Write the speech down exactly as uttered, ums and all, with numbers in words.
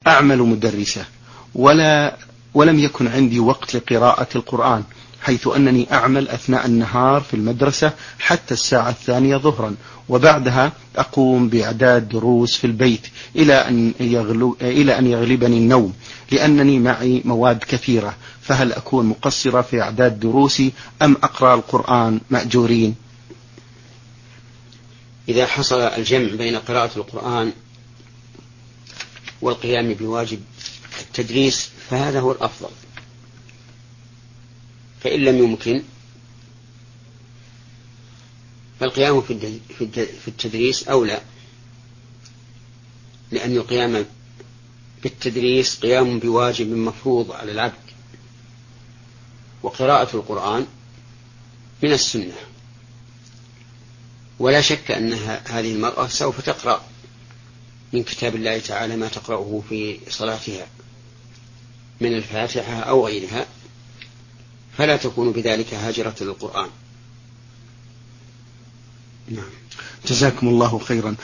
أعمل مدرسة ولا ولم يكن عندي وقت لقراءة القرآن، حيث أنني أعمل أثناء النهار في المدرسة حتى الساعة الثانية ظهرا، وبعدها أقوم بإعداد دروس في البيت إلى أن يغلو إلى أن يغلبني النوم، لأنني معي مواد كثيرة. فهل أكون مقصرة في إعداد دروسي أم أقرأ القرآن مأجورين؟ إذا حصل الجمع بين قراءة القرآن والقيام بواجب التدريس فهذا هو الأفضل، فإن لم يمكن فالقيام في التدريس أولى، لأن القيام بالتدريس قيام بواجب مفروض على العبد، وقراءة القرآن من السنة، ولا شك أن هذه المرأة سوف تقرأ من كتاب الله تعالى ما تقرأه في صلاتها من الفاتحة أو غيرها، فلا تكون بذلك هاجرة للقرآن. نعم. جزاكم الله خيرا.